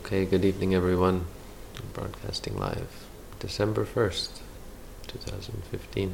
Okay, good evening everyone. I'm broadcasting live, December 1st, 2015.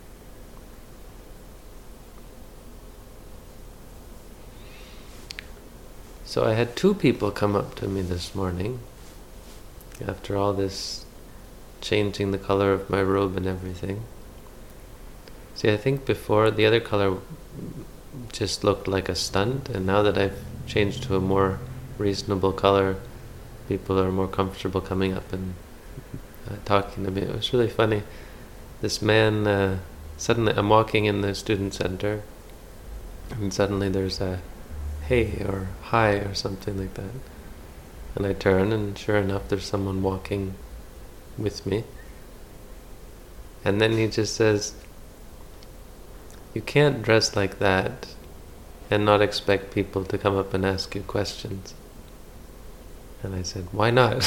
So I had two people come up to me this morning, after all this changing the color of my robe and everything. See, I think before the other color just looked like a stunt, and now that I've changed to a more reasonable color, people are more comfortable coming up and talking to me. It was really funny. This man, suddenly I'm walking in the student center, and suddenly there's a hey or hi or something like that. And I turn, and sure enough, there's someone walking with me. And then he just says, "You can't dress like that and not expect people to come up and ask you questions." And I said, "Why not?"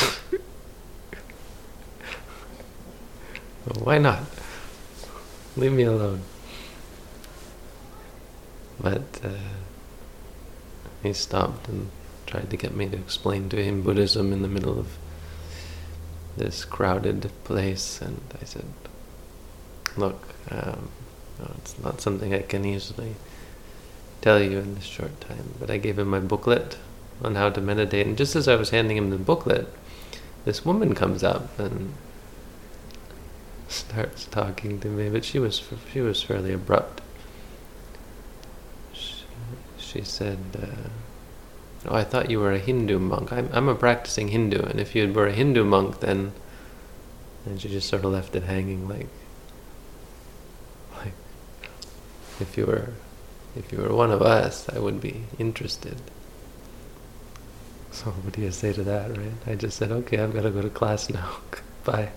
"Well, why not? Leave me alone." But he stopped and tried to get me to explain to him Buddhism in the middle of this crowded place. And I said, "Look, no, it's not something I can easily tell you in this short time." But I gave him my booklet on how to meditate, and just as I was handing him the booklet, this woman comes up and starts talking to me, but she was fairly abrupt. She said, "Oh, I thought you were a Hindu monk. I'm a practicing Hindu, and if you were a Hindu monk, then..." And she just sort of left it hanging, like if you were one of us, I would be interested. So what do you say to that, right? I just said, "Okay, I've got to go to class now. Bye."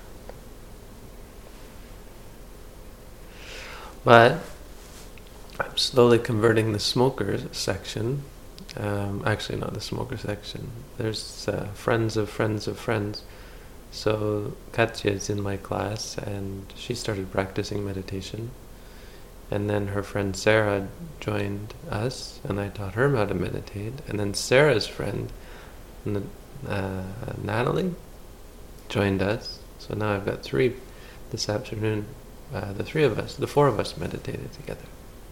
But I'm slowly converting the smokers section. Actually, not the smoker section. There's friends of friends of friends. So Katya is in my class, and she started practicing meditation. And then her friend Sarah joined us, and I taught her how to meditate. And then Sarah's friend, Natalie, joined us. So now I've got three this afternoon. The four of us meditated together.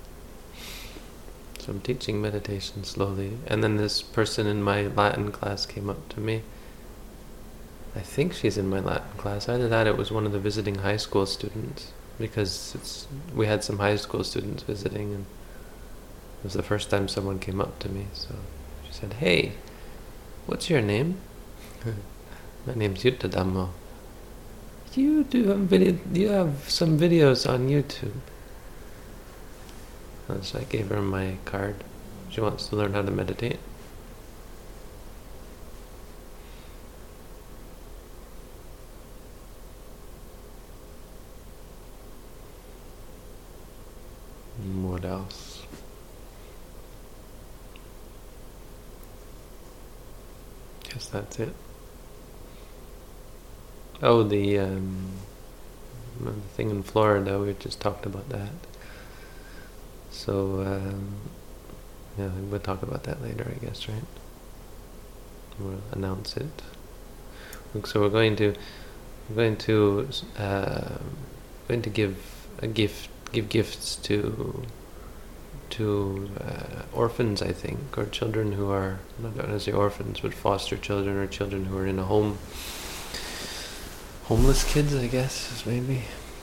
So I'm teaching meditation slowly. And then this person in my Latin class came up to me. I think she's in my Latin class. Either that, it was one of the visiting high school students, because we had some high school students visiting, and it was the first time someone came up to me. So she said, "Hey, what's your name?" "My name's Yutta Dhammo." "You have some videos on YouTube." And so I gave her my card. She wants to learn how to meditate. What else? Guess that's it. Oh, the thing in Florida, we just talked about that. So, yeah, we'll talk about that later, I guess, right? We'll announce it. So we're going to give gifts to orphans, I think, or children who are, not going to say orphans, but foster children, or children who are in a home. Homeless kids, I guess, maybe.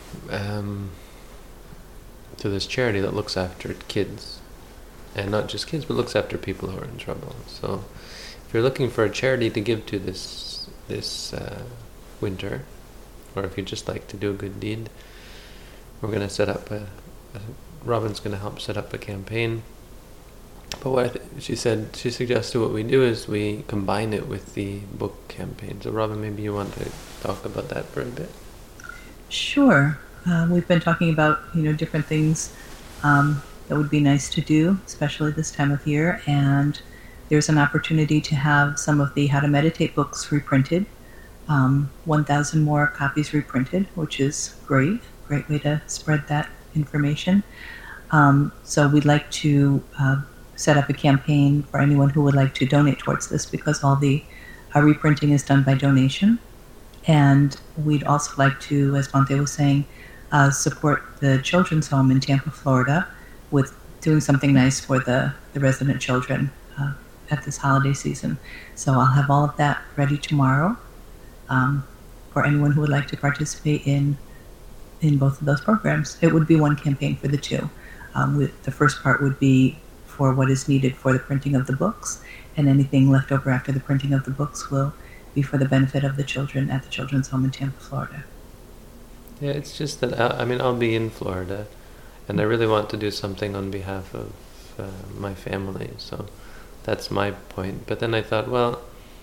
To this charity that looks after kids, and not just kids, but looks after people who are in trouble. So if you're looking for a charity to give to this winter, or if you'd just like to do a good deed, we're going to set up Robin's going to help set up a campaign. But what she suggested what we do is we combine it with the book campaign. So Robin, maybe you want to talk about that for a bit? Sure. We've been talking about different things that would be nice to do, especially this time of year. And there's an opportunity to have some of the How to Meditate books reprinted, 1,000 more copies reprinted, which is great way to spread that information. So we'd like to set up a campaign for anyone who would like to donate towards this, because all the our reprinting is done by donation. And we'd also like to, as Bhante was saying, support the children's home in Tampa, Florida, with doing something nice for the resident children at this holiday season. So I'll have all of that ready tomorrow for anyone who would like to participate in both of those programs. It would be one campaign for the two. The first part would be for what is needed for the printing of the books, and anything left over after the printing of the books will be for the benefit of the children at the children's home in Tampa, Florida. Yeah, it's just that I'll be in Florida, and I really want to do something on behalf of my family. So that's my point. But then I thought, well,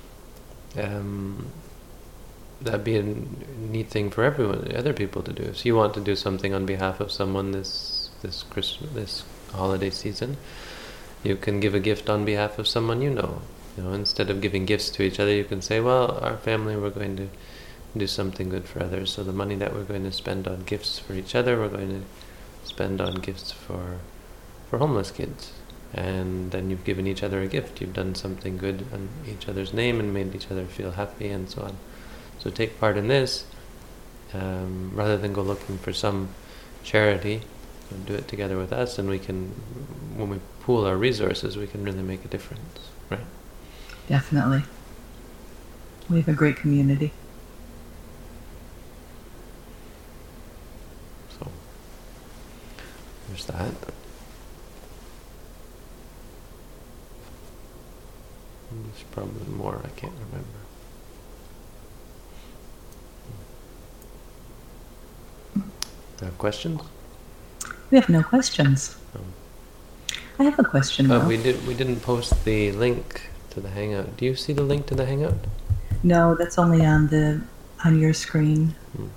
that'd be a neat thing for everyone, other people to do. If you want to do something on behalf of someone this holiday season, you can give a gift on behalf of someone you know. Instead of giving gifts to each other, you can say, well, our family, we're going to do something good for others. So the money that we're going to spend on gifts for each other, we're going to spend on gifts for homeless kids. And then you've given each other a gift. You've done something good in each other's name and made each other feel happy and so on. So take part in this, rather than go looking for some charity. Do it together with us, and we can, when we pool our resources, we can really make a difference, right? Definitely. We have a great community. So, there's that. There's probably more, I can't remember. Do you have questions? We have no questions. I have a question though. We didn't post the link to the Hangout. Do you see the link to the Hangout? No, that's only on your screen.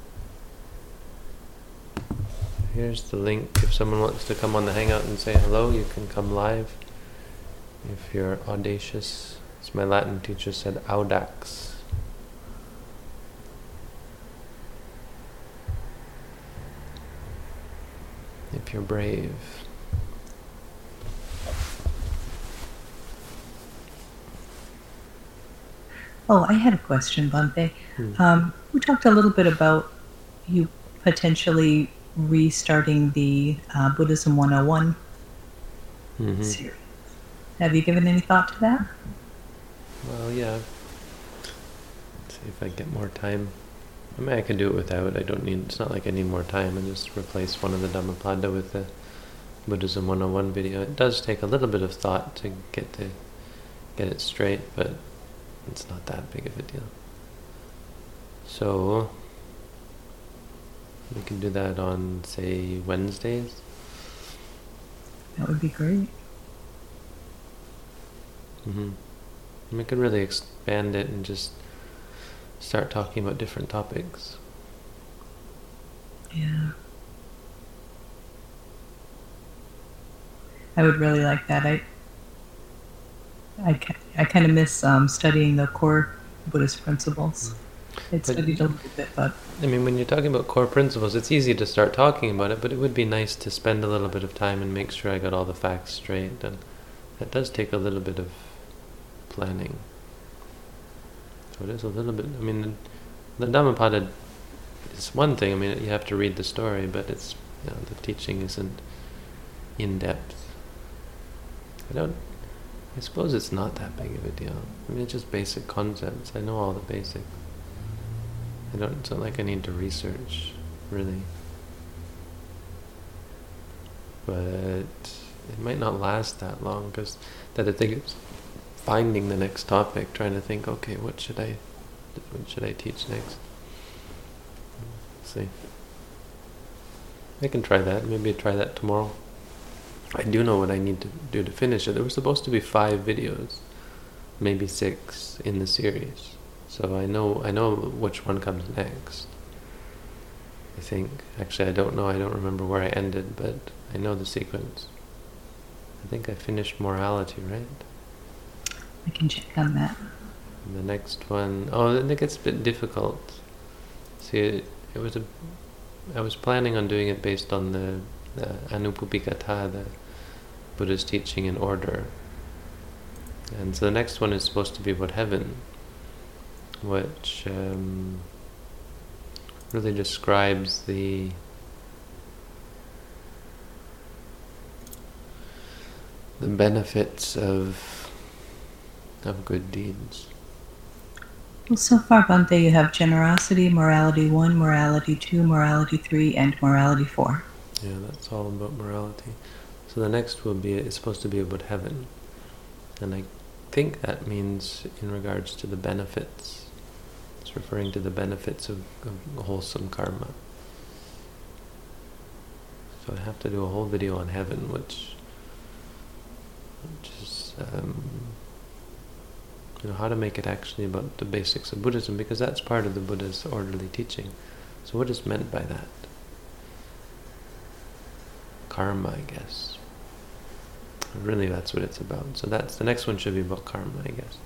Here's the link. If someone wants to come on the Hangout and say hello, you can come live. If you're audacious, as my Latin teacher said, audax. If you're brave. Oh, I had a question, Bhante. We talked a little bit about you potentially restarting the Buddhism 101 series. Have you given any thought to that? Well, yeah. Let's see if I get more time. I mean, I can do it without. It's not like I need more time. I just replace one of the Dhammapada with the Buddhism 101 video. It does take a little bit of thought to get it straight, but it's not that big of a deal. So, we can do that on, say, Wednesdays. That would be great. And we could really expand it and just start talking about different topics. Yeah. I would really like that. I kind of miss studying the core Buddhist principles. I'd studied a little bit, but... I mean, when you're talking about core principles, it's easy to start talking about it, but it would be nice to spend a little bit of time and make sure I got all the facts straight, and that does take a little bit of planning. So it is a little bit... I mean, the Dhammapada is one thing. I mean, you have to read the story, but it's... the teaching isn't in-depth. I suppose it's not that big of a deal. I mean, it's just basic concepts. I know all the basics. It's not like I need to research, really. But it might not last that long, because that I think it's finding the next topic, trying to think, okay, what should I teach next? Let's see. I can try that. Maybe try that tomorrow. I do know what I need to do to finish it. There were supposed to be 5 videos, maybe 6 in the series. So I know which one comes next. I think. Actually, I don't know. I don't remember where I ended, but I know the sequence. I think I finished morality, right? I can check on that. And the next one... Oh, then it gets a bit difficult. See, I was planning on doing it based on the Anupubbikatha, the Buddha's teaching in order. And so the next one is supposed to be about heaven. which really describes the benefits of good deeds. Well, so far, Bhante, you have generosity, morality 1, morality 2, morality 3, and morality 4. Yeah, that's all about morality. So the next is supposed to be about heaven. And I think that means in regards to the benefits. It's referring to the benefits of wholesome karma. So I have to do a whole video on heaven, which is how to make it actually about the basics of Buddhism, because that's part of the Buddha's orderly teaching. So what is meant by that? Karma, I guess. Really, that's what it's about. So the next one should be about karma, I guess.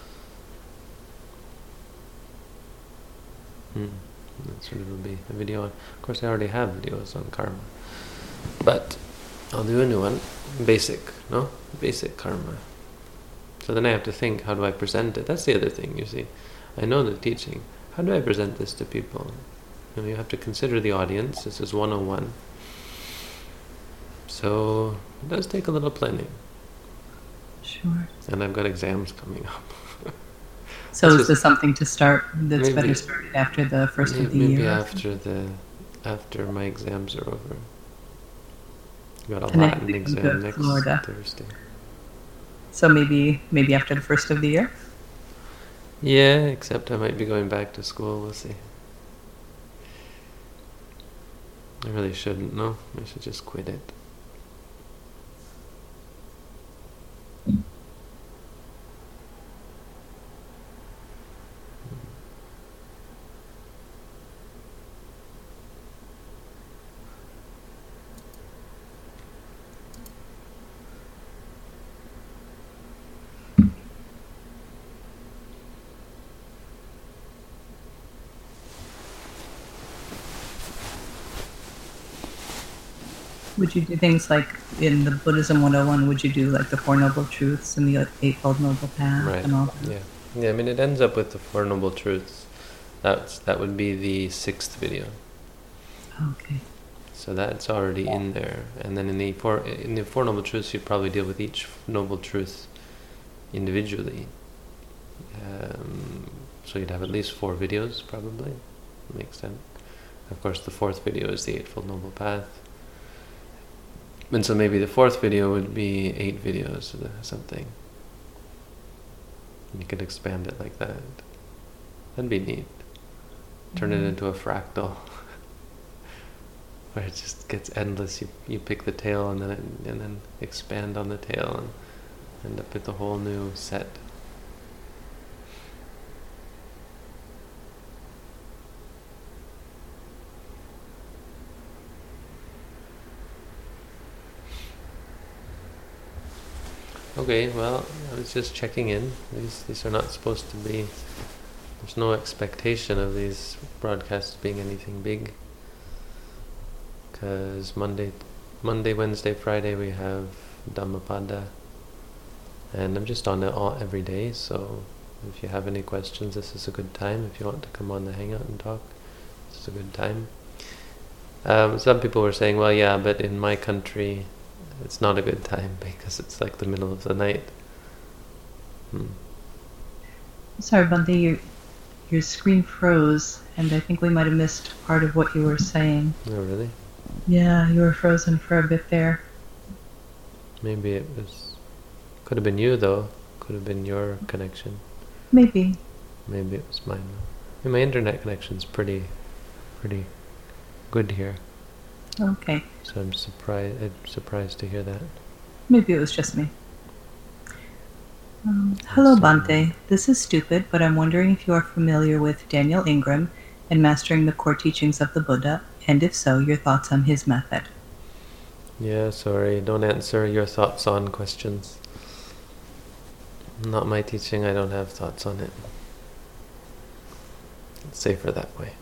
That's what it'll be, a video on. Of course, I already have videos on karma, but I'll do a new one. Basic karma. So then I have to think, how do I present it? That's the other thing, you see. I know the teaching. How do I present this to people? You have to consider the audience. This is 101. So it does take a little planning. Sure. And I've got exams coming up. So is this something to start that's better started after the first of the year? Maybe after my exams are over. Got a Latin exam next Thursday. So maybe after the first of the year? Yeah, except I might be going back to school, we'll see. I really shouldn't, no? I should just quit it. Would you do things like in the Buddhism 101, would you do like the Four Noble Truths and the Eightfold Noble Path and all that? Yeah, I mean it ends up with the Four Noble Truths. That would be the 6th video. Okay. So that's already in there. And then in the Four Noble Truths, you probably deal with each Noble Truth individually. So you'd have at least 4 videos, probably. Makes sense. Of course, the 4th video is the Eightfold Noble Path. And so maybe the 4th video would be 8 videos or something. And you could expand it like that. That'd be neat. Turn it into a fractal. Where it just gets endless. You pick the tail and then expand on the tail and end up with a whole new set. Okay, well, I was just checking in. These are not supposed to be... There's no expectation of these broadcasts being anything big. Because Monday, Wednesday, Friday we have Dhammapada. And I'm just on it every day, so if you have any questions, this is a good time. If you want to come on the Hangout and talk, this is a good time. Some people were saying, well, yeah, but in my country... it's not a good time because it's like the middle of the night. Sorry, Bhante, your screen froze, and I think we might have missed part of what you were saying. Oh, really? Yeah, you were frozen for a bit there. Maybe it was... Could have been you, though. Could have been your connection. Maybe. Maybe it was mine. I mean, my internet connection's pretty good here. Okay. So I'm surprised to hear that. Maybe it was just me. Hello, Bhante. This is stupid, but I'm wondering if you are familiar with Daniel Ingram and Mastering the Core Teachings of the Buddha, and if so, your thoughts on his method. Yeah, sorry, don't answer your thoughts on questions. Not my teaching, I don't have thoughts on it. It's safer that way.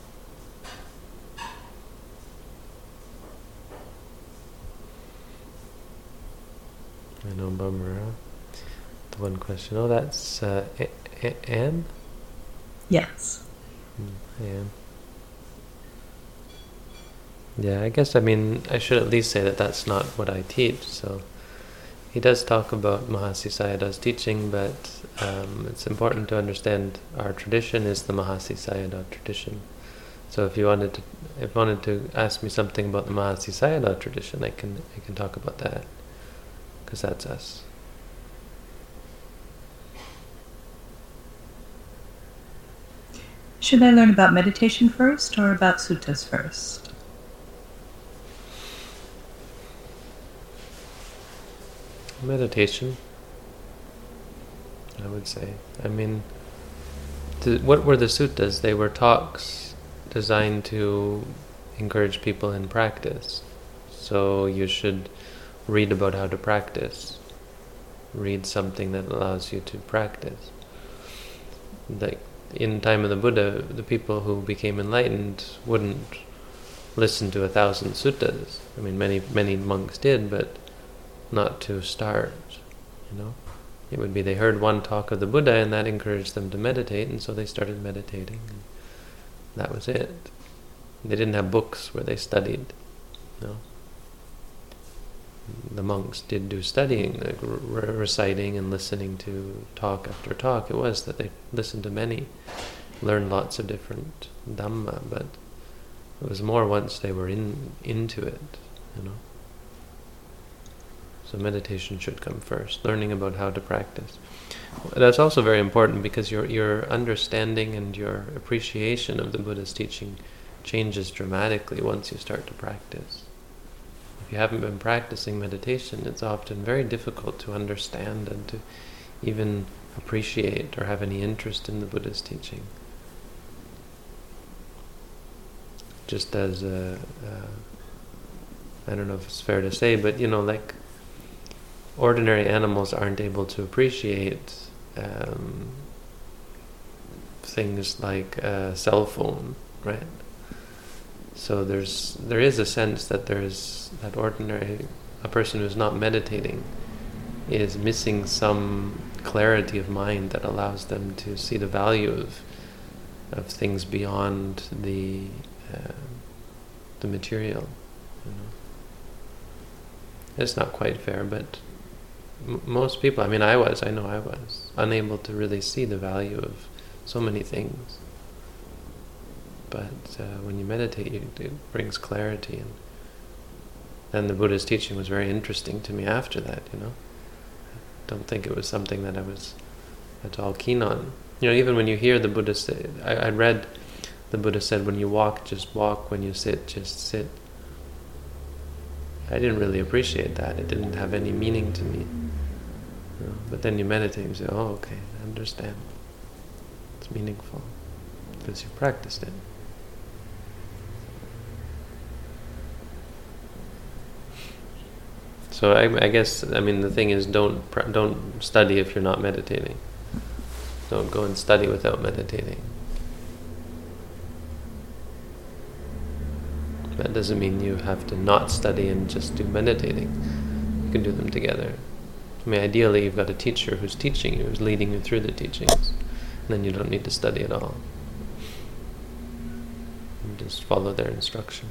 I know, bummer. The one question. Oh, that's Anne? Yes. I am. Yeah, I guess, I should at least say that that's not what I teach. So he does talk about Mahasi Sayadaw's teaching, but it's important to understand our tradition is the Mahasi Sayadaw tradition. So if you wanted to ask me something about the Mahasi Sayadaw tradition, I can talk about that, because that's us. Should I learn about meditation first or about suttas first? Meditation, I would say. What were the suttas? They were talks designed to encourage people in practice. So you should read about how to practice. Read something that allows you to practice. Like in the time of the Buddha, the people who became enlightened wouldn't listen to 1,000 suttas. Many monks did, but not to start, It would be they heard one talk of the Buddha and that encouraged them to meditate, and so they started meditating. And that was it. They didn't have books where they studied. The monks did do studying, like reciting and listening to talk after talk. It was that they listened to many, learned lots of different Dhamma, but it was more once they were into it, So meditation should come first, learning about how to practice. That's also very important because your understanding and your appreciation of the Buddha's teaching changes dramatically once you start to practice. If you haven't been practicing meditation, it's often very difficult to understand and to even appreciate or have any interest in the Buddha's teaching. Just as I don't know if it's fair to say, but like ordinary animals aren't able to appreciate things like a cell phone, right? So there is a sense that a person who's not meditating is missing some clarity of mind that allows them to see the value of things beyond the material. It's not quite fair, but most people, I know I was unable to really see the value of so many things. But when you meditate, it brings clarity, and then the Buddha's teaching was very interesting to me after that. I don't think it was something that I was at all keen on. Even when you hear the Buddha say, I read the Buddha said, when you walk, just walk. When you sit, just sit. I didn't really appreciate that. It didn't have any meaning to me. But then you meditate and you say, oh, okay, I understand. It's meaningful because you practiced it. So I guess the thing is, don't study if you're not meditating. Don't go and study without meditating. That doesn't mean you have to not study and just do meditating. You can do them together. Ideally you've got a teacher who's teaching you, who's leading you through the teachings. And then you don't need to study at all. You just follow their instruction.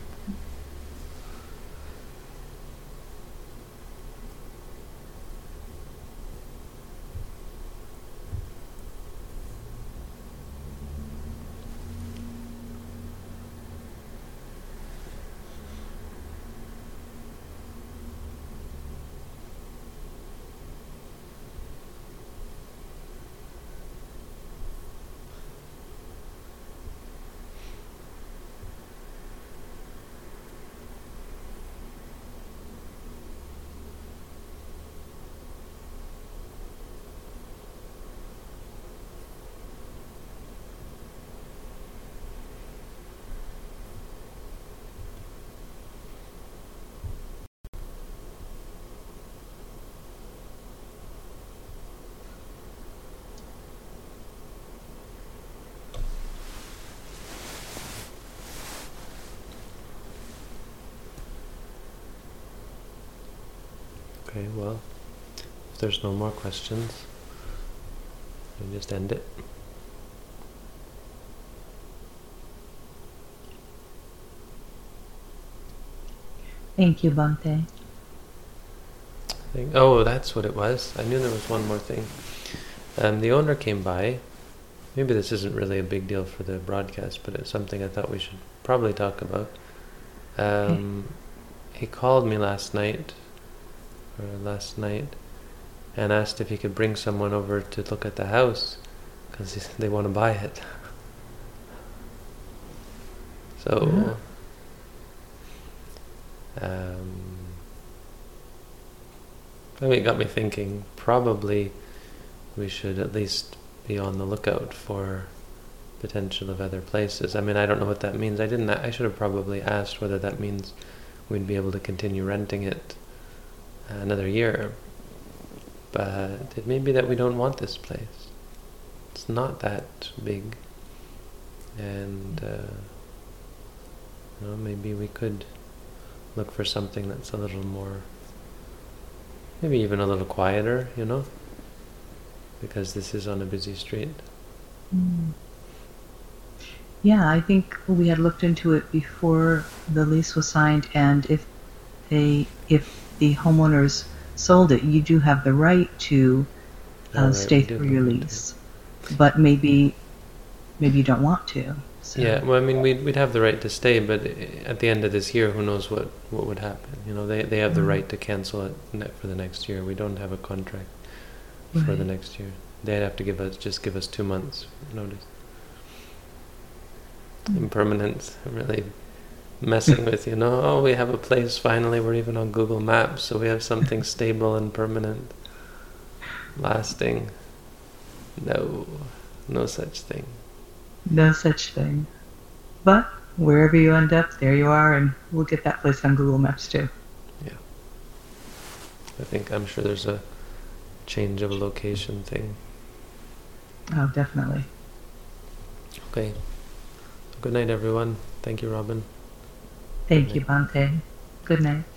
Okay, well, if there's no more questions, we'll just end it. Thank you, Bante. Oh, that's what it was. I knew there was one more thing. The owner came by. Maybe this isn't really a big deal for the broadcast, but it's something I thought we should probably talk about. Okay. He called me last night, and asked if he could bring someone over to look at the house, because they want to buy it. So, I mean, it got me thinking, probably we should at least be on the lookout for potential of other places. I mean, I don't know what that means. I should have probably asked whether that means we'd be able to continue renting it another year. But it may be that we don't want this place. It's not that big. And, maybe we could look for something that's a little more, maybe even a little quieter, because this is on a busy street. Mm. Yeah, I think we had looked into it before the lease was signed, and if the homeowners sold it, you do have the right to stay through your lease. But maybe you don't want to. So. Yeah, well, I mean, we'd have the right to stay, but at the end of this year, who knows what would happen? They have the right to cancel it for the next year. We don't have a contract for the next year. They'd have to give us 2 months notice. Impermanence, really messing with, oh, we have a place finally, we're even on Google Maps, so we have something stable and permanent, lasting. No such thing. No such thing. But wherever you end up, there you are, and we'll get that place on Google Maps too. Yeah. I'm sure there's a change of location thing. Oh, definitely. Okay. Good night, everyone. Thank you, Robin. Thank you, Bante. Good night.